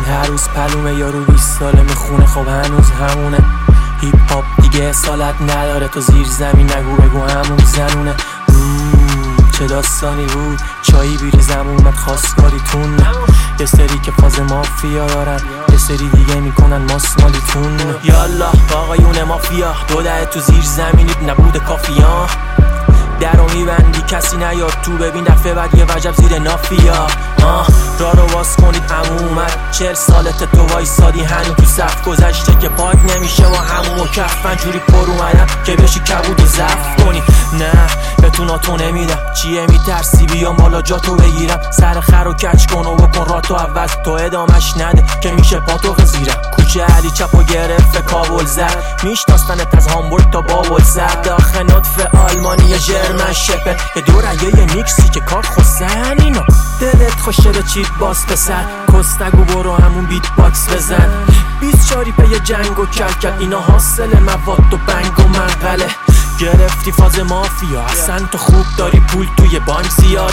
هر روز پلومه یارو 20 ساله میخونه خب هنوز همونه. هیپ هاپ دیگه اصالت نداره تو زیر زمین نگو بگو همون زنونه. چه داستانی بود چایی بیریزم اومد خواستگاریتون. یه سری که فاز مافیا دارن یه سری دیگه میکنن ماسمالیتون. یالا آقایون مافیا دو ده تو زیر زمینید نبوده کافیا. درو میبندی کسی نیاد تو ببین دفعه بعد یه وجب زیر نافیا. را رو واس کنید همون اومد 40 سالت تو وایسادی هنو تو صف گذشته که پاک نمیشه و همون کفن جوری پر اومدم که بشی کبود و زف کنی. نه به تو ناتو نمیدم چیه میترسی بیام بالا جاتو بگیرم. سر خر و کچ کن و بکن راتو عوض تو ادامش نده که میشه پاتو خزیرم. کوچه علی چپو گرفت کابل زد میشناستنت از هامبورگ تا بابل زد. داخل نطف آلمانی جرمن شپر یه دورگه یه نیکسی که کار خوستن اینا. دلت خوشه به چیت باس پسر کس نگو برو همون بیت باکس بزن. 20 شاری پی جنگ و کلکل اینا حاصل مواد و بنگ و منقله. گرفتی فاز مافیا اصلا تو خوب داری پول توی بانک زیاد.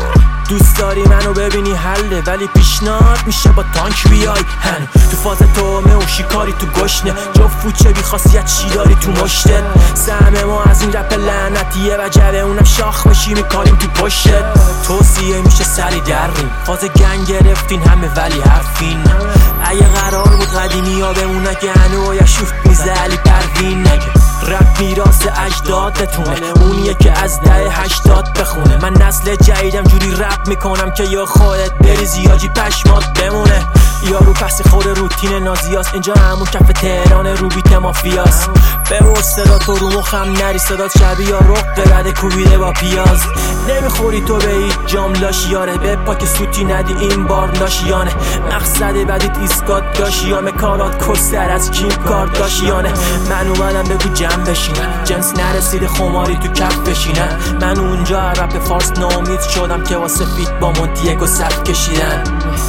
دوست داری منو ببینی حله ولی پیشنهاد میشه با تانک بیای هنو. تو فاز تومه و شیکاری تو گشنه جفت فوچه بی خاصیت چی داری تو مشتت. سهم ما از این رپ لعنتیه و جبه اونم شاخ بشی میکاریم تو پشتت. توصیه میشه سری دریم فاز گنگ گرفتین همه ولی حرفین. اگه قرار بود قدیمی ها بمونه که هنو یا شوفت میزه علی پروین نگه. رپ میراث اجدادتونه اونیه که از دهه 80 بخونه. من نسل جدیدم جوری رپ میکنم که یا خودت بریزی یا جی پشمات بمونه. یارو پس خود روتین نازیاست اینجا همون کف تهران رو بیت مافیاست. به صدا تو رو مخم نری صدات شبیه یا رق برده کوبیده با پیاز. نمیخوری تو به هیچ جام لاشیاره به پاک سوتی ندی این بار لاشیانه. مقصد بدیت ایسکات داشیامه کارات کسر از کیم کار داشیانه. من اومدم بگو جمع بشینن جنس نرسید خماری تو کف بشینن. من اونجا رپ فارس نامید شدم که واسه فیت با مونتیگو صف کشیدن.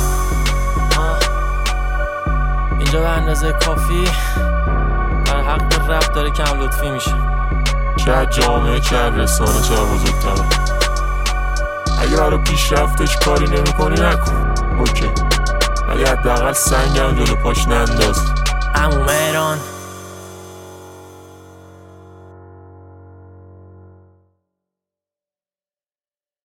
اینجا به اندازه کافی برای حق رپ داره کم لطفی میشه. چه جامعه چه رسانه چه بزرگتره. اگه برای پیشرفتش کاری نمی کنی نکن اوکی ولی حداقل سنگم جلو پاش ننداز. عمو مهران